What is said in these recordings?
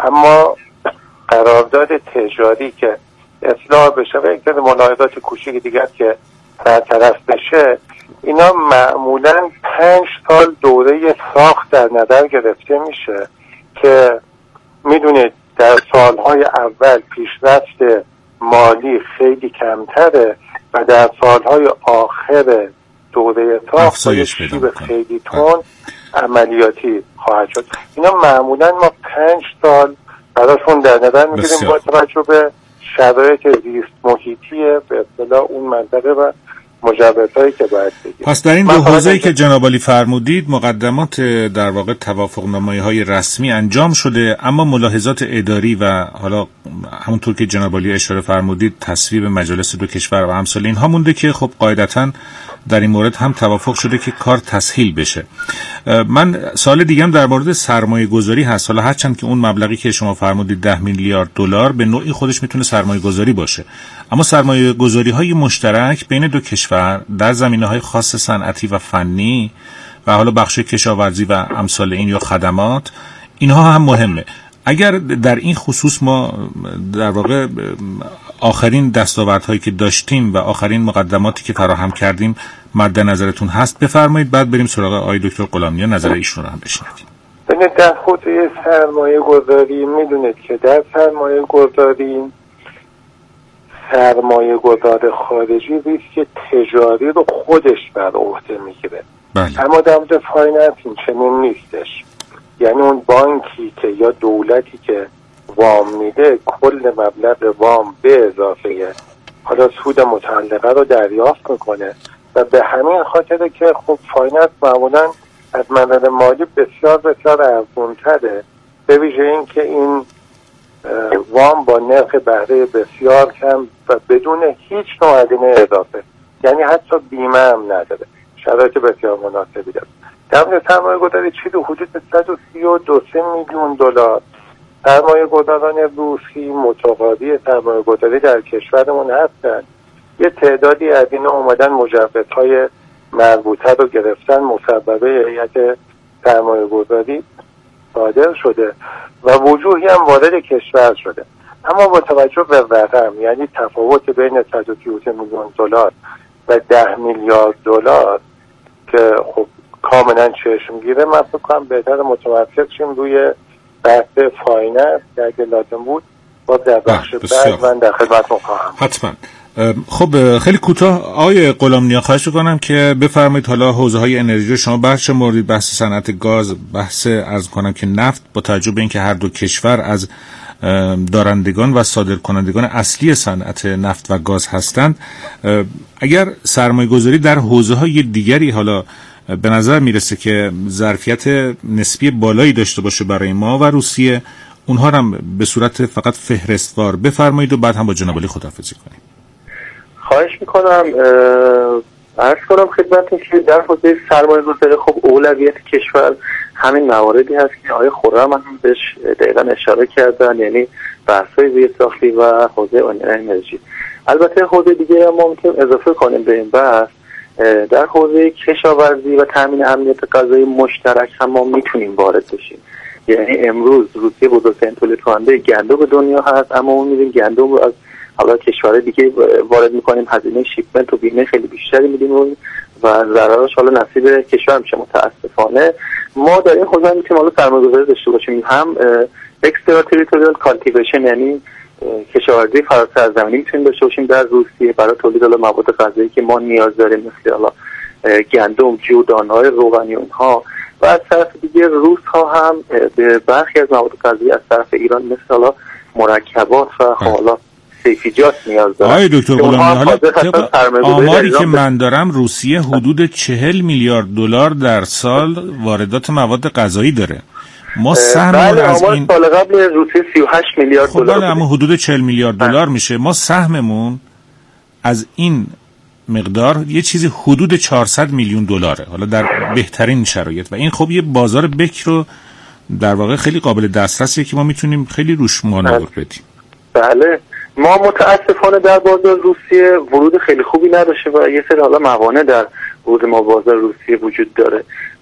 اما قرارداد تجاری که اصلاح بشه و یک سری ملاحظات کوچیک دیگر که برطرف بشه، اینا معمولا 5 سال دوره ساخت در نظر گرفته میشه که میدونید در سالهای اول پیشرفت مالی خیلی کمتره و در سالهای آخر دوره ساخت با شیب خیلی تند عملیاتی خواهد شد. اینا معمولا ما 5 سال براشون در نظر میگیریم با توجه به شرایط زیست محیطی به اصطلاح اون منطقه و مجوزهایی که باید بگیریم. پس در این دو حوزه‌ای که جناب عالی فرمودید مقدمات در واقع توافقنامه‌های رسمی انجام شده، اما ملاحظات اداری و حالا همونطور که جناب عالی اشاره فرمودید تصویب مجالس دو کشور و امثال اینها مونده که خب قاعدتاً در این مورد هم توافق شده که کار تسهیل بشه. من سوال دیگه‌ام در مورد سرمایه گذاری هست. حالا هرچند که اون مبلغی که شما فرمودید 10 میلیارد دلار به نوعی خودش میتونه سرمایه گذاری باشه، اما سرمایه گذاری های مشترک بین دو کشور در زمینه‌های خاص صنعتی و فنی و حالا بخش کشاورزی و امثال این یا خدمات، اینها هم مهمه. اگر در این خصوص ما در واقع آخرین دستاوردهایی که داشتیم و آخرین مقدماتی که فراهم کردیم مد نظرتون هست بفرمایید، بعد بریم سراغ آقای دکتر غلامی نظر ایشون رو هم بشنویم. ببینید در حوزه سرمایه گذاری میدونید که در سرمایه گذاری سرمایه گذار خارجی ریسک تجاری رو خودش بر عهده میگیره. اما در مورد فایننس این چنین نیستش. یعنی اون بانکی که یا دولتی که وام میده کل مبلغ وام به اضافه حالا سود متعلقه رو دریافت میکنه و به همین خاطره که خب فایننس معمولا از منظر مالی بسیار بسیار ارزان‌تره، به ویژه این که این وام با نرخ بهره بسیار کم و بدون هیچ نوع هزینه اضافه، یعنی حتی بیمه هم نداره، شرایط بسیار مناسبی داره. در مورد سرمایه گذاری چیزی حدود 132 میلیون دلار سرمایه گذاران روسی متقاضی سرمایه گذاری در کشورمون هستن. یه تعدادی از اینا اومدن مجوزهای مربوطه رو گرفتن، مصوبه هیئت سرمایه گذاری صادر شده و وجوهی هم وارد کشور شده. اما با توجه به رقم، یعنی تفاوت بین 132 میلیون دلار و 10 میلیارد دلار که خب کاملا چشمگیره، من فکر کنم بهتر متوسط شیم روی بحث فایننس که اگه لازم بود باز در بخش بعد من در خدمتتون خواهم. حتما. خب خیلی کوتاه آقای غلامی خواهش می‌کنم که بفرمایید حالا حوزه‌های انرژی شما بخش موردید، بحث صنعت گاز، بحث عرض کنم که نفت، با توجه به اینکه هر دو کشور از دارندگان و صادرکنندگان اصلی صنعت نفت و گاز هستند، اگر سرمایه‌گذاری در حوزه‌های دیگری حالا به نظر میرسه که ظرفیت نسبی بالایی داشته باشه برای ما و روسیه، اونها هم به صورت فقط فهرستوار بفرمایید و بعد هم با جناب عالی خداحافظی کنیم. خواهش میکنم. عرض کنم خدمتتون که در حوزه سرمایه‌گذاری خب اولویت کشور همین مواردی هست که آقای خرم هم بهش دقیقاً اشاره کردن، یعنی بحث‌های زیرساختی و حوزه انرژی. البته حوزه دیگه هم ممکن اضافه کنیم به این بحث. در حوزه کشاورزی و تامین امنیت غذایی مشترک هم ما میتونیم وارد بشیم. یعنی امروز روسیه بزرگترین تولید کننده گندم دنیا هست، اما ما می‌بینیم گندم رو از حالا کشورهای دیگه وارد می‌کنیم، هزینه شیپمنت و بیمه خیلی بیشتری میدیم و ضررش حالا نصیب کشور میشه. متاسفانه ما در این حوزه میتونیم حالا سرمایه‌گذاری داشته باشیم، هم اکسترا تریتوریال کالتیویشن یعنی کشاورزی فراتر از زمینی میتونیم داشته باشیم در روسیه برای تولید مواد غذایی که ما نیاز داریم، مثل حالا گندم، جو، دانه‌های روغنی اونها. و از طرف دیگه روس ها هم به برخی از مواد غذایی از طرف ایران مثل حالا مرکبات و حالا سیفیجات نیاز دارن. آقای دکتر غلامی، حالا آماری که من دارم روسیه حدود 40 میلیارد دلار در سال واردات مواد غذایی داره. ما سهممون از این سال قبل روسیه 38 میلیارد دلار بود. اما حدود 40 میلیارد دلار میشه. ما سهممون از این مقدار یه چیزی حدود 400 میلیون دلاره، حالا در بهترین شرایط. و این خب یه بازار بکر رو در واقع خیلی قابل دسترسیه که ما میتونیم خیلی روش مانور بدیم. بله، ما متاسفانه در بازار روسیه ورود خیلی خوبی نداشته و یه سری حالا موانع در ورود ما بازار روسیه وجود داره.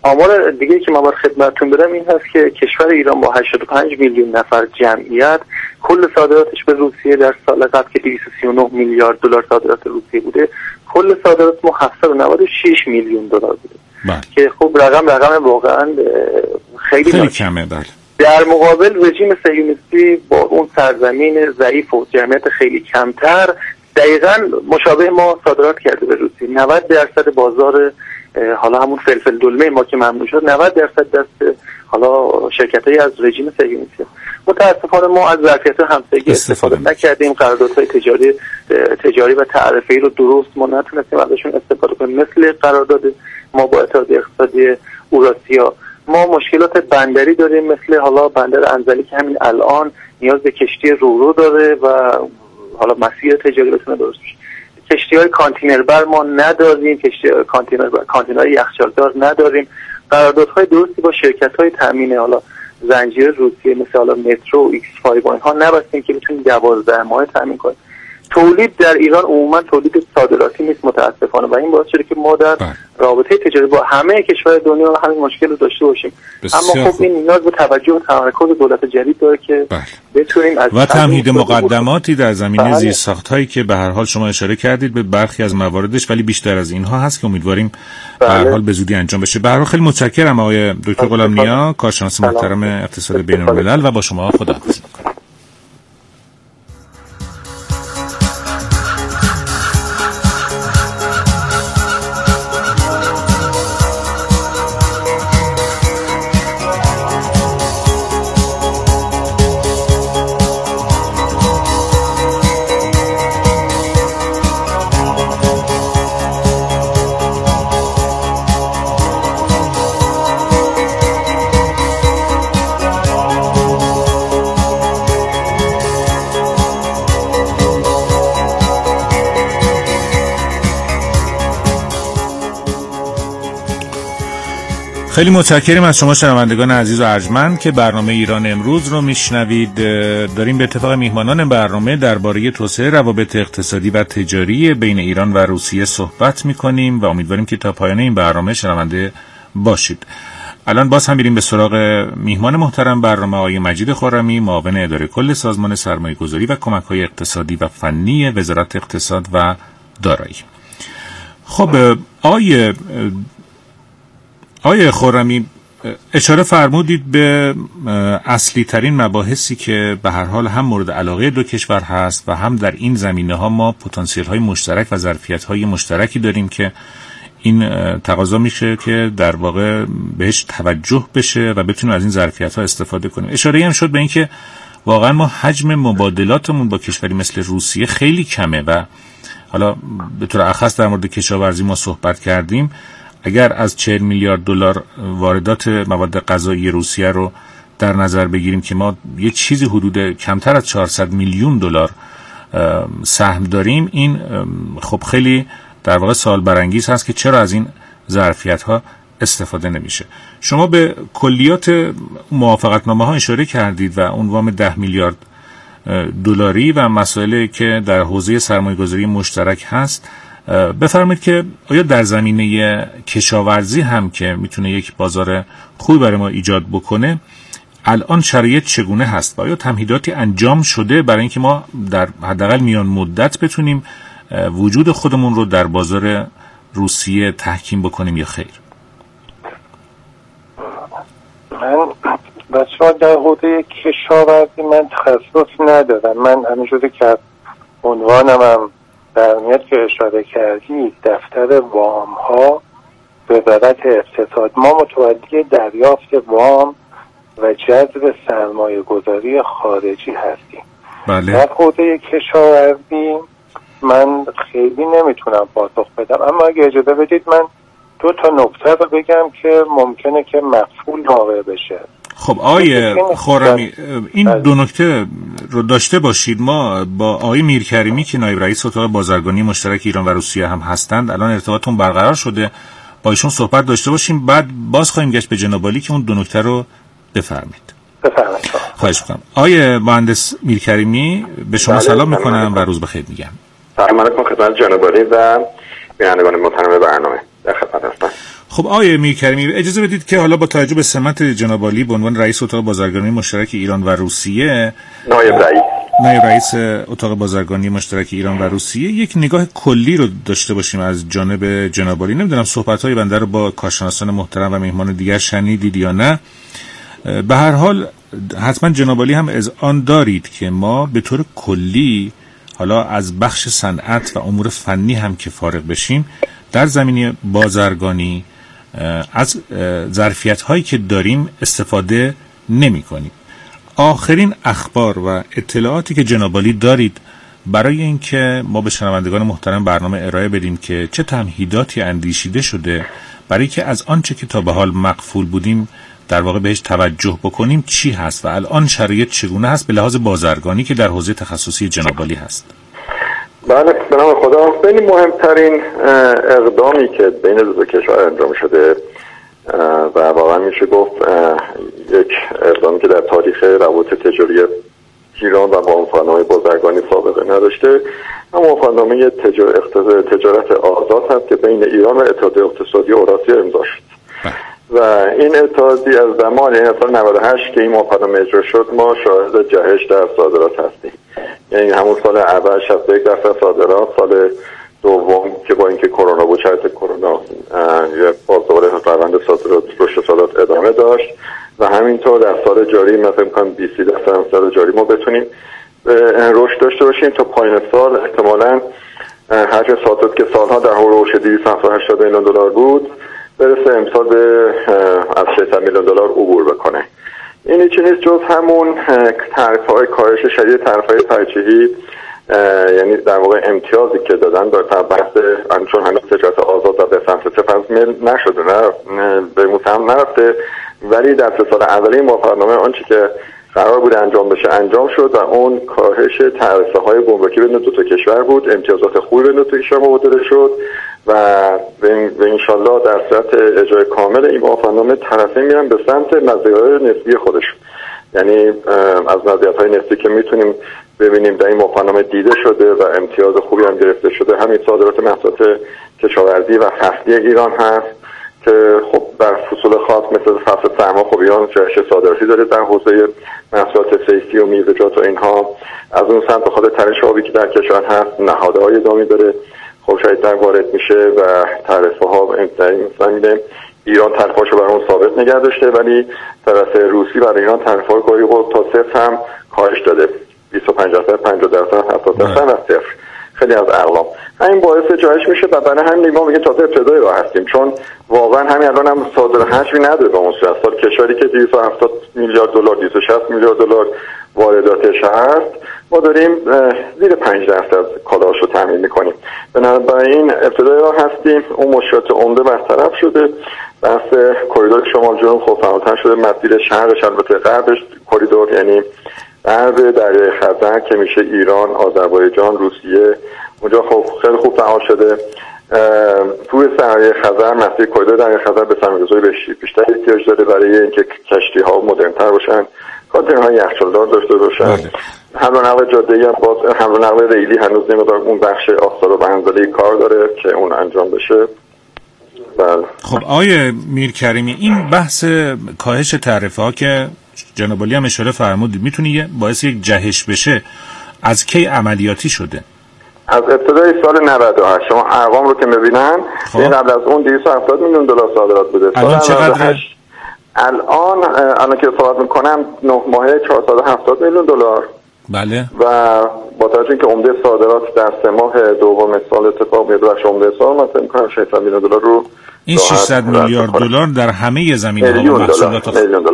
آمار دیگه که من باید خدمتتون بدم این هست که کشور ایران با 85 میلیون نفر جمعیت کل صادراتش به روسیه در سال قبل که 239 میلیارد دلار صادرات روسیه بوده، کل صادرات ما 796 میلیون دلار بوده که خب رقم واقعا خیلی کمه. بله. در مقابل رژیم صهیونیستی با اون سرزمین ضعیف و جمعیت خیلی کمتر دقیقاً مشابه ما صادرات کرده به روسیه. 90% بازار حالا همون فلفل دلمه ما که ممنوع شد 90% دست حالا شرکت‌های از رژیم صهیونیستی. متأسفانه ما از ظرفیت همسایگی استفاده نکردیم. قراردادهای تجاری و تعرفه‌ای رو درست ما نتونستیم ازشون استفاده کنیم، مثل قرارداد ما با اتحادیه اقتصادی اوراسیا. ما مشکلات بندری داریم، مثل حالا بندر انزلی که همین الان نیاز به کشتی رورو داره و حالا مسیر تجاری بتونه درست بشه. کشتی‌های کانتینر بر ما نداریم، کانتینرهای یخچالدار نداریم. قراردادهای درستی با شرکت‌های تامین حالا زنجیره روسیه مثل حالا مترو، ایکس 5 و اینها نبستیم که بتونیم 12 ماه تامین کنیم. تولید در ایران عموما تولید صادراتی نیست متاسفانه و این باعث شده که ما در رابطه تجاری با همه کشورهای دنیا همین مشکل رو داشته باشیم. اما خب این نیاز به توجه و تمرکز دولت جدید داره که بتونیم از و تمهید مقدماتی در زمینه زیرساخت‌هایی که به هر حال شما اشاره کردید به برخی از مواردش، ولی بیشتر از اینها هست که امیدواریم به هر حال به زودی انجام بشه. به هر حال خیلی متشکرم آقای دکتر غلامنیا، کارشناس محترم اقتصاد بین‌الملل، و با شما خداحافظی می‌کنم. خیلی متشکریم از شما شنوندگان عزیز و ارجمند که برنامه ایران امروز رو میشنوید. داریم به اتفاق میهمانان برنامه درباره توسعه روابط اقتصادی و تجاری بین ایران و روسیه صحبت میکنیم و امیدواریم که تا پایان این برنامه شنونده باشید. الان باز هم میریم به سراغ میهمان محترم برنامه، آقای مجید خرمی، معاون اداره کل سازمان سرمایه‌گذاری و کمک‌های اقتصادی و فنی وزارت اقتصاد و دارایی. خب آقای خرمی، اشاره فرمودید به اصلی ترین مباحثی که به هر حال هم مورد علاقه دو کشور هست و هم در این زمینه ها ما پتانسیل های مشترک و ظرفیت های مشترکی داریم که این تقاضا میشه که در واقع بهش توجه بشه و بتونیم از این ظرفیت ها استفاده کنیم. اشاره هم شد به این که واقعا ما حجم مبادلاتمون با کشوری مثل روسیه خیلی کمه و حالا به طور اخص در مورد کشاورزی ما صحبت کردیم. اگر از 40 میلیارد دلار واردات مواد غذایی روسیه رو در نظر بگیریم که ما یه چیزی حدود کمتر از 400 میلیون دلار سهم داریم، این خب خیلی در واقع سوال برانگیز هست که چرا از این ظرفیت ها استفاده نمیشه. شما به کلیات موافقتنامه ها اشاره کردید و اون وام 10 میلیارد دلاری و مسائلی که در حوزه سرمایه‌گذاری مشترک هست. بفرمایید که آیا در زمینه کشاورزی هم که میتونه یک بازار خوبی برای ما ایجاد بکنه الان شرایط چگونه هست و آیا تمهیداتی انجام شده برای اینکه ما در حداقل میان مدت بتونیم وجود خودمون رو در بازار روسیه تحکیم بکنیم یا خیر؟ من بچه‌ها در حوزه کشاورزی من تخصص ندارم. من همینجوری که عنوانم هم در میاد که اشاره کردی دفتر وام ها وزارت اقتصاد، ما متولی دریافت وام و جذب سرمایه گذاری خارجی هستیم. بله. در حوزه کشاورزی من خیلی نمیتونم پاسخ بدم، اما اگه اجازه بدید من 2 نکته رو بگم که ممکنه که مفعول واقع بشه. خب آقای خرمی، این 2 نکته رو داشته باشید. ما با آقای میرکریمی که نایب رئیس اتاق بازرگانی مشترک ایران و روسیه هم هستند الان ارتباطمون برقرار شده، با ایشون صحبت داشته باشیم، بعد باز خواهیم گشت به جناب عالی که اون 2 نکته رو بفرمایید. خواهش می‌کنم. آقای مهندس میرکریمی، به شما سلام میکنم و روز بخیر میگم. سلام علیکم خدمت جناب عالی و بینندگان محترم برنامه. در خدمت هستم. خب آقای میرکریمی اجازه بدید که حالا با توجه به سمت جناب عالی به عنوان رئیس اتاق بازرگانی مشترک ایران و روسیه، نایب رئیس اتاق بازرگانی مشترک ایران و روسیه، یک نگاه کلی رو داشته باشیم از جانب جناب عالی. نمیدونم صحبت‌های بنده رو با کارشناسان محترم و مهمان دیگر شنیدید یا نه. به هر حال حتما جناب عالی هم اذعان دارید که ما به طور کلی حالا از بخش صنعت و امور فنی هم که فارغ بشیم، در زمینه بازرگانی از ظرفیت‌هایی که داریم استفاده نمی‌کنیم. آخرین اخبار و اطلاعاتی که جناب عالی دارید برای اینکه ما به شنوندگان محترم برنامه ارائه بدیم که چه تمهیداتی اندیشیده شده برای که از آنچه که تا به حال مغفول بودیم در واقع بهش توجه بکنیم چی هست و الان شرایط چگونه هست به لحاظ بازرگانی که در حوزه تخصصی جناب عالی هست؟ بله، به نام خدا. بین مهمترین اقدامی که بین دو کشور انجام شده و واقعا میشه گفت یک اقدامی که در تاریخ روابط تجاری ایران و با مفاهمه بازرگانی سابقه نداشته، اما مفاهمه تجارت آزاد هست که بین ایران و اتحادیه اقتصادی اوراسیا امضا شد. و این اتحادیه از زمان سال 98 که این مفاهمه اجرا شد ما شاهد جهش در صادرات هستیم. یعنی همون سال اول 61% صادرات، سال دوم که با اینکه کرونا بود، شرایط کرونا باز دوباره روند صادرات رشد صادرات ادامه داشت و همینطور در سال جاری من فکر می‌کنم 20% سال جاری ما بتونیم رشد داشته باشیم تا پایان سال احتمالاً حجم صادرات که سالها در هولوش 280 میلیون دلار بود برسه امسال به از 600 میلیون دلار عبور بکنه. این چیزی نیست جز همون تعرفه‌های کاهش شدید تعرفه‌های ترجیحی، یعنی در واقع امتیازی که دادن در بحث چون هنوز تجارت آزاد و به سمت 0% میل نشده، نه به متهم نرفته، ولی در 3 سال اولی مفاهمه آنچه که قرار بود انجام بشه انجام شد و اون کاهش تعرفه‌های گمرکی بین دو تا کشور بود. امتیازات خوبی بین دو تا کشور مبادله شد و به انشالله در صورت اجرای کامل این مفاهمه طرفین میرن به سمت مزایای نسبی خودشون. یعنی از مزیت‌های نسبی که میتونیم ببینیم در این مفاهمه دیده شده و امتیاز خوبی هم گرفته شده، همین صادرات محصولات کشاورزی و فصلی ایران هست که خب در فصول خاص مثل فصل سرما خب ایران جهش صادراتی داره در حوزه محصولات صیفی و میوه‌جات و اینها. از اون سمت بخاطر ترش آبی که در کشور هست نهادهای ادامی داره خب شدیدتر وارد میشه و تعرفه ها مثلا ایران تعرفه‌اشو برای اون ثابت نگه داشته، ولی طرف روسی برای ایران تعرفه‌ها گاهی تا صفر هم کاهش داده، 25%، 50%، 70% و صفر. خیلی از ارقام همین باعث جایش میشه و برای همین ما میگه تازه ابتدای راه هستیم، چون واقعا همین الان هم صادر حجمی نداره به اون صورت. سال کشوری که 270 میلیارد دلار 260 میلیارد دلار وارداتش هست، ما داریم زیر 5% کالاشو تامین میکنیم. بنابراین ابتدای راه هستیم. اون مشکلات عمده برطرف شده، بحث کریدور شمال جنوب خب فعالتر شده، مسیر شرقش البته غربش کریدور یعنی غرب دریای خزر که میشه ایران، آذربایجان، روسیه، اونجا خب خیلی خوب فعال شده. توی دریای خزر مسیر کریدور دریای خزر به سرمایه‌گذاری بیشتر احتیاج داره برای اینکه کشتی‌ها مدرن‌تر باشن، کانتینرهای یخچالدار داشته باشن. حمل و نقل جاده‌ای هم باز حمل و نقل ریلی هنوز نمیدار اون بخش آستار و بندری کار داره که اون انجام بشه. بله. خب آقای میرکریمی، این بحث کاهش تعرفه‌ها که جناب عالی هم اشاره فرمودید میتونه باعث یک جهش بشه، از کی عملیاتی شده؟ از ابتدای سال 98 شما ارقام رو که می‌بینن قبل از اون 270 میلیون دلار صادرات بوده. الان چقدره؟ الان که صحبت میکنم 9 ماهه 470 میلیون دلار. بله. و با توجه اینکه عمده صادرات در 3 ماه دوم سال اتفاق میفته، بخش عمده سال مثلا میگم 600 میلیون دلار رو این 600 میلیارد دلار در همه زمینه‌ها و محصولات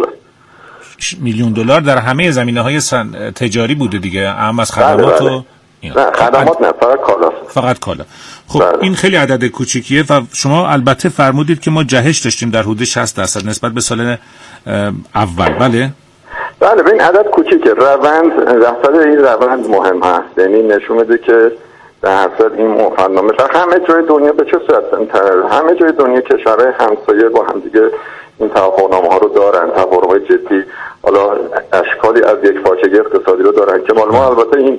میلیون دلار در همه زمینه‌های تجاری بوده دیگه، اما از خدمات و نه خدمات نه، فقط کالا. خب این خیلی عدد کوچیکیه و شما البته فرمودید که ما جهش داشتیم در حدود 60% نسبت به سال اول. بله این عدد کوچیکه، رصد این روند مهم هست، یعنی نشون میده که در حسد این مفاهمه همه جای دنیا به چه صورت همه جای دنیا کشورهای همسایه با هم دیگه این توافقنامه‌ها رو دارن، توافق‌های جدی، حالا اشکالی از یک پارچگی اقتصادی رو دارن که ما البته این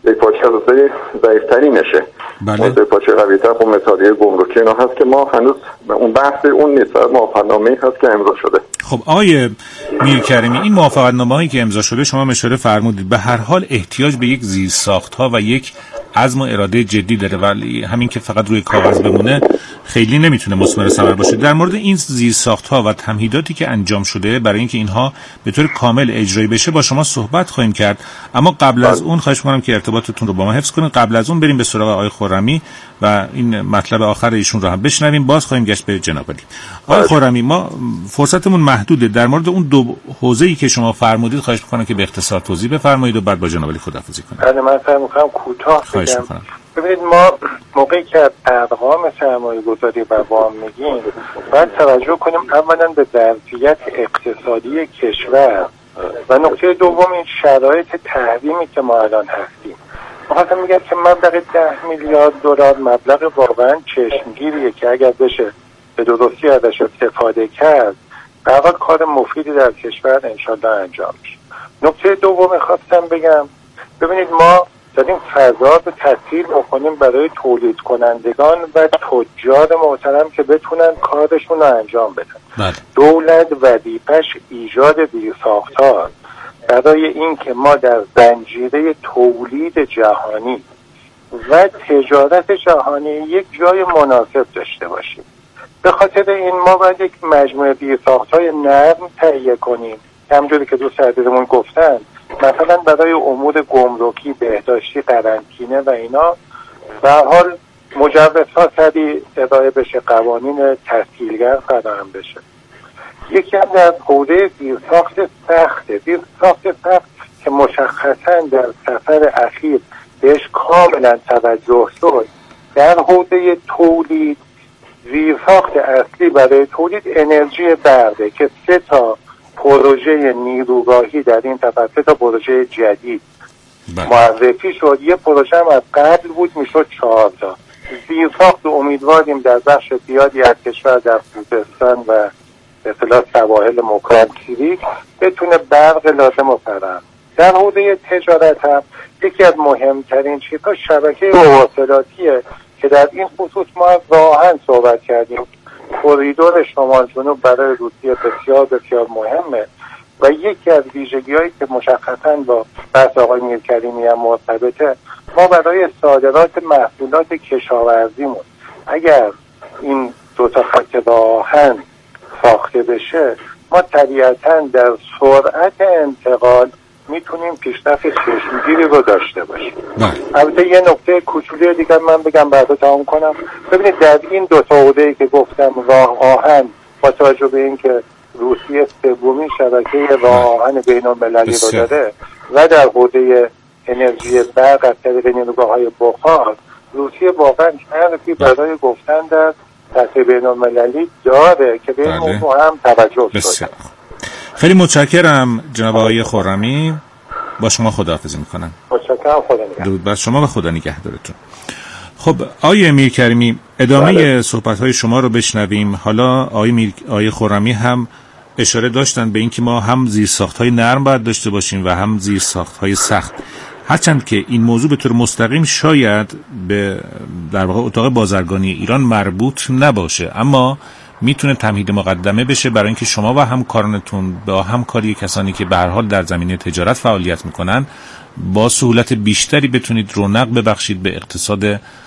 یک پارچه از ضعیف‌تری نشه. بله. یک پارچه قوی‌تر خب مثالیه گمرکی اینا هست که ما هنوز اون بحث اون نیست. موافقتنامه‌ای هست که امضا شده. خب آقای میرکریمی، این موافقتنامه‌ای که امضا شده شما اشاره فرمودید به هر حال احتیاج به یک زیرساخت‌ها و یک عزم و اراده جدی داره، ولی همین که فقط روی کاغذ بمونه خیلی نمیتونه مثمر ثمر باشه. در مورد این زیرساخت‌ها و تمهیداتی که انجام شده برای اینکه اینها به طور کامل اجرایی بشه با شما صحبت خواهیم کرد، اما قبل از اون خواهش می‌کنم که ارتباطتون رو با ما حفظ کنید. قبل از اون بریم به سراغ آقای خرمی و این مطلب آخر ایشون رو هم بشنویم، باز خواهیم گشت به جناب علی. آقای خرمی، ما فرصتمون محدوده، در مورد اون دو حوزه‌ای که شما فرمودید خواهش می‌کنم که به اختصار توضیح بفرمایید و بعد با جناب علی خداحافظی کنیم. بله، من فکر می‌کنم کوتاه بگم. ببینید، ما موقعی که از ارقام سرمایه‌گذاری و وام میگیم باید توجه کنیم اولا به ظرفیت اقتصادی کشور و نکته دوم این شرایط تحریمی که ما الان هستیم. می‌خواستم میگم که مبلغ 10 میلیارد دلار مبلغ واقعا چشمگیریه که اگر بشه به درستی ازش استفاده کرد واقعا کار مفیدی در کشور انشالله انجام میشه. نکته دوم می‌خواستم بگم، ببینید ما داریم فضا رو تسهیل بکنیم برای تولید کنندگان و تجار محترم که بتونن کارشون رو انجام بدن. دولت وظیفه‌اش ایجاد زیرساخت‌ها برای اینکه ما در زنجیره تولید جهانی و تجارت جهانی یک جای مناسب داشته باشیم. به خاطر این ما باید یک مجموعه زیرساخت‌های نرم تهیه کنیم، همونجوری که دوست عزیزمون گفتن، مثلا برای امور گمرکی، بهداشتی، قرنطینه و اینا به هر حال مجوزها سریع ارائه بشه، قوانین تسهیلگر فراهم بشه. یکی هم در حوزه زیرساخت سخته، زیرساخت سخت که مشخصا در سفر اخیر بهش کاملا توجه شد. در حوزه تولید زیرساخت اصلی برای تولید انرژی برقه که 3 پروژه نیروگاهی در این سفر، 3 پروژه جدید معرفی شد. یه پروژه هم از قبل بود میشد 4 زیرساخت امیدواریم در بخش زیادی از کشور در خوزستان و به اصطلاح سواحل مکان‌کیری بتونه برق لازم رو فراهم. در حوزه تجارت هم یکی از مهمترین چیزها شبکه مواصلاتیه که در این خصوص ما از راهن صحبت کردیم. کوریدور شمال جنوب برای روسیه بسیار بسیار مهمه و یکی از ویژگی‌هایی که مشخصاً با بحث آقای میرکریمی هم مرتبطه، ما برای صادرات محصولات کشاورزیمون اگر این 2 خط راهن ساخته بشه ما طبیعتاً در سرعت انتقال میتونیم پیشرفت چشمگیری رو داشته باشیم. البته یه نکته کوچولی دیگه من بگم بعدا تمام کنم. ببینید در این 2 حوزه‌ای که گفتم راه آهن، با توجه به اینکه روسیه 3مین شبکه راه آهن بین‌المللی رو داره و در حوزه انرژی برق از طریق نیروگاه‌های بخار، روسیه واقعا حرفی برای گفتن در سطح بین‌المللی داره که به این موضوع هم توجه شده. خیلی متشکرم جناب آقای خرمی، با شما خداحافظی میکنم. متشکرم، خدا نگهدار. درود بر شما و خدا نگهدارتون. خب آقای میرکریمی، ادامه صحبت‌های شما رو بشنویم. حالا آقای خرمی هم اشاره داشتن به اینکه ما هم زیرساخت‌های نرم باید داشته باشیم و هم زیرساخت‌های سخت. هرچند که این موضوع به طور مستقیم شاید به در واقع اتاق بازرگانی ایران مربوط نباشه، اما میتونه تمهید مقدمه بشه برای اینکه شما و همکارانتون با همکاری کسانی که به هر حال در زمینه تجارت فعالیت میکنن با سهولت بیشتری بتونید رونق ببخشید به اقتصاد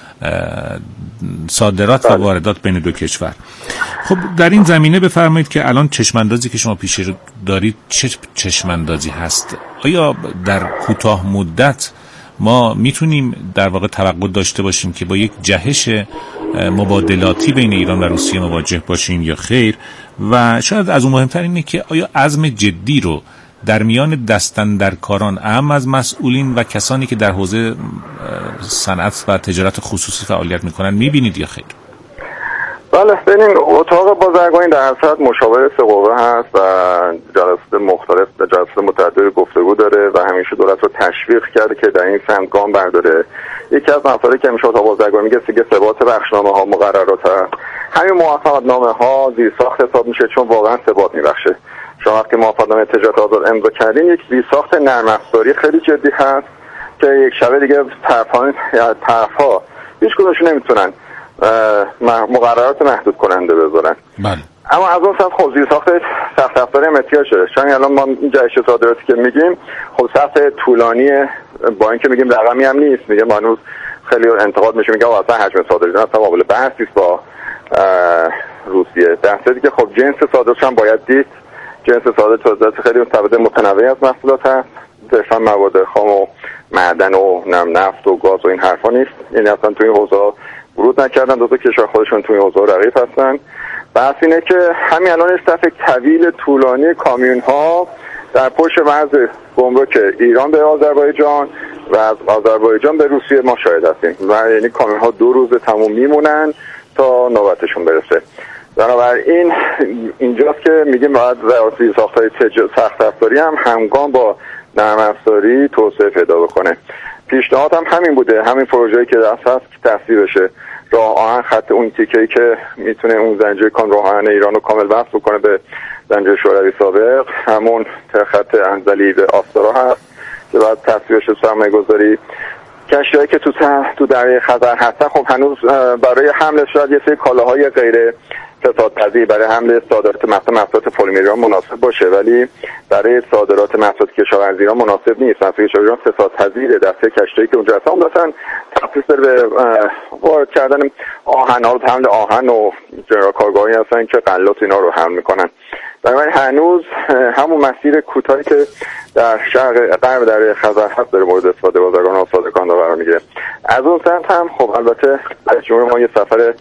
صادرات و واردات بین 2 کشور. خب در این زمینه بفرمایید که الان چشماندازی که شما پیش رو دارید چه چشماندازی هست؟ آیا در کوتاه مدت ما میتونیم در واقع توقع داشته باشیم که با یک جهش مبادلاتی بین ایران و روسیه مواجه باشیم یا خیر؟ و شاید از اون مهمتر اینه که آیا عزم جدی رو در میان دستاندرکاران، اهم از مسئولین و کسانی که در حوزه صنعت و تجارت خصوصی فعالیت میکنن میبینید یا خیر؟ بله، ببینید اتاق بازرگانی در صورت مشاور 3 قوه هست و جلسات مختلف، جلسات متعدد گفتگو داره و همیشه دولت رو تشویق کرده که در این سمت گام برداره. یکی از مسائلی که همیشه اتاق بازرگانی میگه دیگه ثبات بخشنامه‌ها، مقررات، همین موافقتنامه‌ها زیرساخت حساب میشه چون واقعا ثبات میبخشه. شما وقتی موافقتنامه تجارت آزاد امضا کردین یک زیرساخت نرم افزاری خیلی جدی هست که یک شبه دیگه طرف‌ها هیچ کدومشون نمیتونن مقررات محدود کننده بذارن. بله. اما از اون سمت خب زیرساخت سخت افزاری هم احتیاج شده. چون الان ما این جهش صادراتی که میگیم خب سطح طولانی با اینکه میگیم رقمی هم نیست، میگم هنوز خیلی انتقاد میشه، میگم اصلا حجم صادرات اصلا قابل بحث نیست با روسیه. در صورتی که خب جنس صادرات هم باید دید. جنس صادرات خیلی متنوعی از محصولات هست، صرفا مواد خام و معدن و نفت و گاز و این حرفا نیست. یعنی اصلا توی این حوزه ورود نکردن، دو تا کشور خودشون توی حوزه رقیب هستن. بحث اینه که همین الان صف طویل طولانی کامیون ها در پشت مرز گمرک ایران به آذربایجان و از آذربایجان به روسیه ما شاهد هستیم و یعنی کامیون ها 2 روز تموم میمونن تا نوبتشون برسه. بنابراین اینجاست که میگیم باید زیرساخت‌های سخت افزاری هم همگام با نرم افزاری توسعه پیدا بکنه. پیشنهاد هم همین بوده، همین پروژه‌ای که دست هست که تصویب بشه. راه آهن خط اون تیکه‌ای که میتونه اون زنجیره راه آهن ایران رو کامل وصل بکنه به زنجیره شوروی سابق، همون خط انزلی به آستارا هست که بعد تصویب بشه سرمایه‌گذاری. کشتی‌هایی که تو دریای خزر هستن خب هنوز برای حمل شاید یه سری کالاهای غیر فسادپذیر برای حمل صادرات محصولات پلیمر ایران مناسب باشه، ولی برای صادرات محصولات کشاورزی ایران مناسب نیست. مثلا کشاورزی ایران فسادپذیره. دسته کشتی‌ای که اونجا هستن مثلا تخصیص داره به وارد کردن آهن‌ها رو، حمل آهن و کارگاهی هستن که غلات اینا رو حمل میکنن. بنابراین هنوز همون مسیر کوتاهی که در شرق غرب دریای خزر هست داره مورد استفاده بازرگان و صادرکنان قرار میگیره. از اون سمت هم خب البته رئیس جمهور ما یه سفر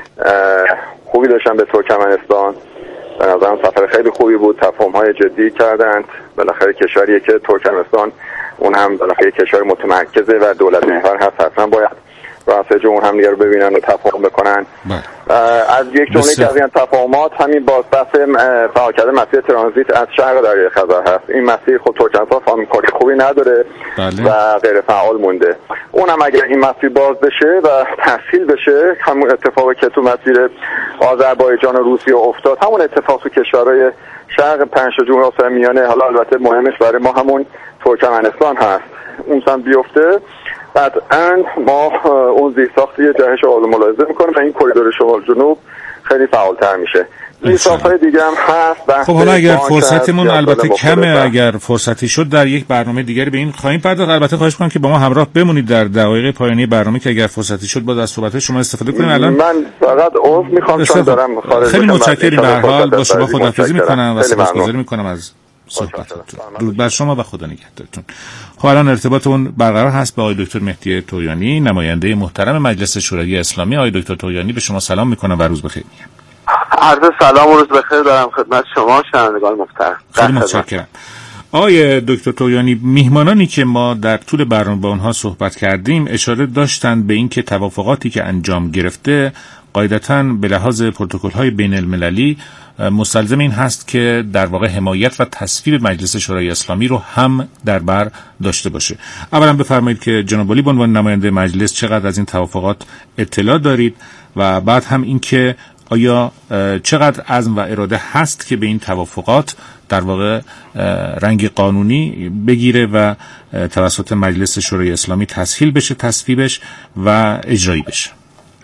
خوبی داشتن به ترکمنستان. به نظرم سفر خیلی خوبی بود، تفاهم‌های جدی کردند. بالاخره کشوریه که ترکمنستان اون هم بالاخره کشور متمرکزه و دولت محور هست، حتما باید رئیس جمهور هم دیگه رو ببینن و تفاهم بکنن. از یک جمله که از این تفاهمات همین بحث فعال کردن مسیر ترانزیت از شرق دریای خزر هست. این مسیر خود ترکمنستان فهمی کاری خوبی نداره و غیر فعال مونده. اونم اگر این مسیر باز بشه و تسهیل بشه، همون اتفاقی که تو مسیر آذربایجان و روسیه افتاد، همون اتفاق تو کشورهای شرق پنج جمهوری آسیای میانه، حالا البته مهمش برای ما همون ترکمنستان هست، اون هم بیفته، بعداً ما اون زیرساختی جهش رو ملاحظه میکنیم و این کریدور شمال جنوب خیلی فعالتر میشه. زیرساخت‌های دیگه هم هست. خب حالا اگر فرصتمون البته کمه، اگر فرصتی شد در یک برنامه دیگری به این خواهیم پرداخت. البته خواهش می‌کنم که با ما همراه بمونید در دقایق پایانی برنامه که اگر فرصتی شد باز از صحبت‌های شما استفاده کنیم. الان من فقط عذر می‌خوام چون دارم خارج. خیلی متشکرم. به هر حال با شما خداحافظی می‌کنم و سپاسگزاری می‌کنم از صحبتتون. درود بر شما و خدا نگهدارتون. خب الان ارتباطمون برقرار هست با آقای دکتر مهدی طغیانی، نماینده محترم مجلس شورای اسلامی. آقای دکتر طغیانی به شما سلام می‌کنم و روز بخیر میگم. عرض سلام و روز بخیر دارم خدمت شما شنوندگان محترم. خیلی متشکرم. آقای دکتر طغیانی، میهمانانی که ما در طول برنامه با اونها صحبت کردیم اشاره داشتند به اینکه توافقاتی که انجام گرفته قاعدتاً به لحاظ پروتکل‌های بین‌المللی مستلزم این هست که در واقع حمایت و تصویب مجلس شورای اسلامی رو هم در بر داشته باشه. اولا بفرمایید که جناب علی به عنوان نماینده مجلس چقدر از این توافقات اطلاع دارید و بعد هم این که آیا چقدر عزم و اراده هست که به این توافقات در واقع رنگ قانونی بگیره و توسط مجلس شورای اسلامی تسهیل بشه، تصویبش و اجرایی بشه.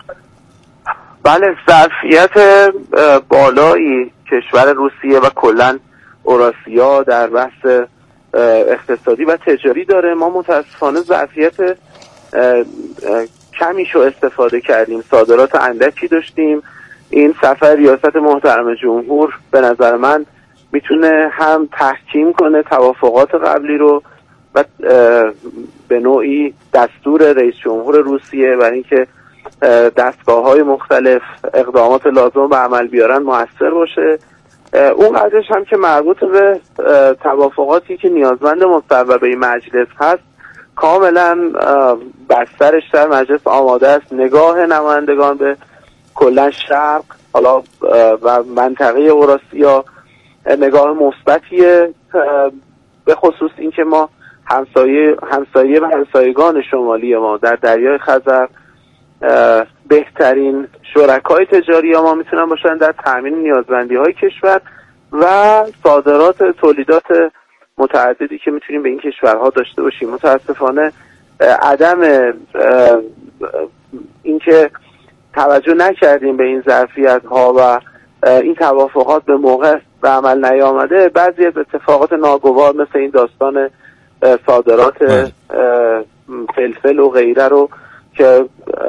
بله، ظرفیت بالایی کشور روسیه و کلن اوراسیا در بحث اقتصادی و تجاری داره. ما متاسفانه ظرفیت کمیشو استفاده کردیم، صادرات اندکی داشتیم. این سفر ریاست محترم جمهور به نظر من میتونه هم تحکیم کنه توافقات قبلی رو و به نوعی دستور رئیس جمهور روسیه و اینکه دستگاه‌های مختلف اقدامات لازم به عمل بیارن موثر باشه. اون قضیهش هم که مربوط به توافقاتی که نیازمند مصوبه مجلس هست کاملا بسترش در مجلس آماده است. نگاه نمایندگان به کلا شرق حالا و منطقه اوراسیا نگاه مثبتیه، به خصوص اینکه ما همسایه و همسایگان شمالی ما در دریای خزر بهترین شرکای تجاری ما میتونن باشن در تامین نیازمندی های کشور و صادرات تولیدات متعددی که میتونیم به این کشورها داشته باشیم. متاسفانه عدم اینکه توجه نکردیم به این ظرفیت ها و این توافقات به موقع به عمل نیامده، بعضی از اتفاقات ناگوار مثل این داستان صادرات فلفل و غیره رو که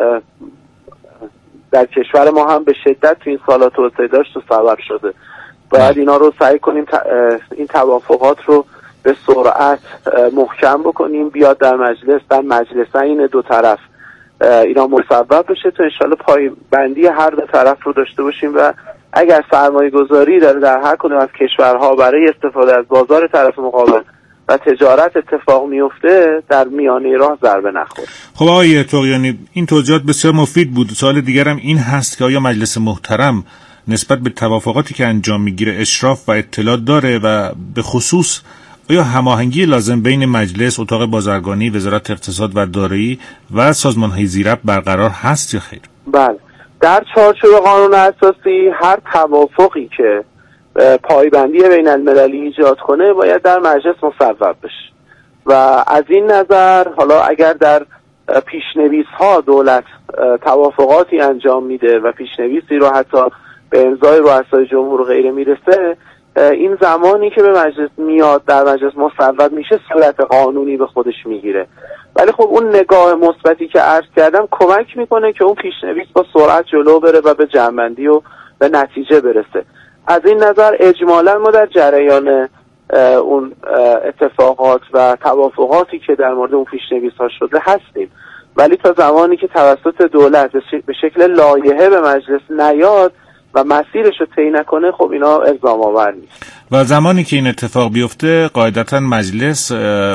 در کشور ما هم به شدت تو این سالا توسعه داشت و سبب شده. باید اینا رو سعی کنیم این توافقات رو به سرعت محکم بکنیم، بیاد در مجلسین دو طرف اینا مصوب بشه تا انشالله پایبندی هر دو طرف رو داشته باشیم و اگر سرمایه گذاری داره در هر کدوم از کشورها برای استفاده از بازار طرف مقابل و تجارت اتفاق میفته در میانه راه ضربه نخوره. خب آقای طغیانی، این توضیحات بسیار مفید بود. سوال دیگرم این هست که آیا مجلس محترم نسبت به توافقاتی که انجام میگیره اشراف و اطلاع داره و به خصوص آیا هماهنگی لازم بین مجلس، اتاق بازرگانی، وزارت اقتصاد و دارایی و سازمان‌های زیربط برقرار هست یا خیر؟ بله، در چارچوب قانون اساسی هر توافقی که پایبندی بین المللی ایجاد کنه باید در مجلس مصوب بشه و از این نظر حالا اگر در پیشنویس ها دولت توافقاتی انجام میده و پیشنویسی رو حتی به امضای رؤسای جمهور و غیره میرسه، این زمانی که به مجلس میاد در مجلس مصوب میشه صورت قانونی به خودش میگیره. ولی خب اون نگاه مثبتی که عرض کردم کمک میکنه که اون پیشنویس با سرعت جلو بره و به جنبندی و به نتیجه برسه. از این نظر اجمالا ما در جریان اون اتفاقات و توافقاتی که در مورد اون پیشنویس ها شده هستیم، ولی تا زمانی که توسط دولت به شکل لایحه به مجلس نیاد و مسیرش رو طی نکنه خب اینا الزام آور نیست. و زمانی که این اتفاق بیفته قاعدتا مجلس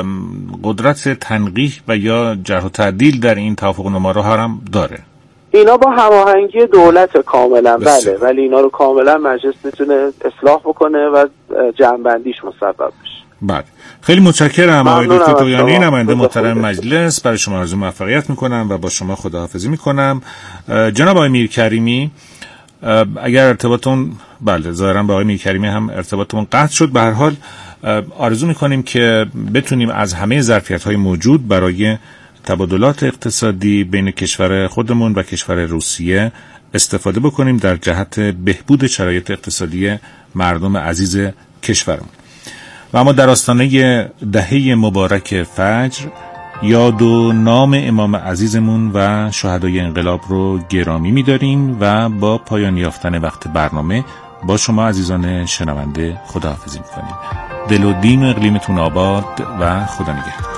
قدرت تنقیح و یا جرح و تعدیل در این توافقنامه رو هم داره. اینا با هماهنگی دولت کاملا بله، ولی اینا رو کاملا مجلس میتونه اصلاح بکنه و جمع‌بندیش مصوب بشه. بله، خیلی متشکرم آقای دکتر طغیانی، نماینده محترم مجلس. برای شما آرزوی موفقیت میکنم و با شما خداحافظی میکنم. جناب آقای میرکریمی، اگر ارتباطتون بله ظاهرا با آقای میرکریمی هم ارتباطمون قطع شد، به هر حال آرزو میکنیم که بتونیم از همه ظرفیت‌های موجود برای تبادلات اقتصادی بین کشور خودمون و کشور روسیه استفاده بکنیم در جهت بهبود شرایط اقتصادی مردم عزیز کشورمون. و اما در آستانه دهه مبارک فجر یاد و نام امام عزیزمون و شهدای انقلاب رو گرامی می‌داریم و با پایان یافتن وقت برنامه با شما عزیزان شنونده خداحافظی می‌کنیم. دل و دین و اقلیمتون آباد و خدا نگهدار.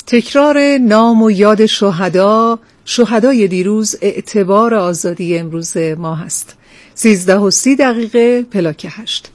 تکرار نام و یاد شهدای دیروز اعتبار آزادی امروز ما هست. 13:30 پلاک 8.